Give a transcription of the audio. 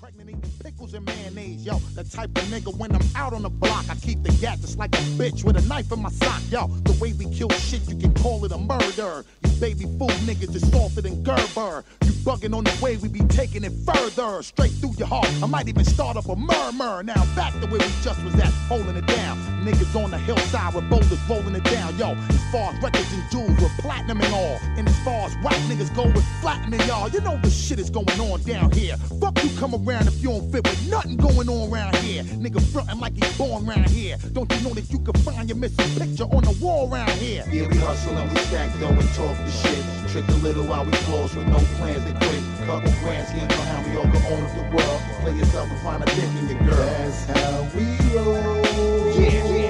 pregnant eating pickles and mayonnaise, yo. The type of nigga when I'm out on the block, I keep the gat just like a bitch with a knife in my sock, yo. The way we kill shit, you can call it a murder. You baby fool niggas is salted and Gerber. You bugging on the way we be taking it further, straight through your heart. I might even start up a murmur. Now back to where we just was at, holding it down. Niggas on the hillside with boulders rolling it down, yo. As far as records and jewels, we're platinum and all. And as far as white niggas go with flattening y'all, you know the shit is going on down here. Fuck you come around if you don't fit with nothing going on around here. Nigga frontin' like he's born around here. Don't you know that you can find your missing picture on the wall around here? Yeah, we hustle and we stack dough and talk the shit. Trick a little while we close with no plans to quit. Couple grand schemes on how we all can own up the world. Play yourself and find a dick in your girl. That's how we roll. Yeah, yeah.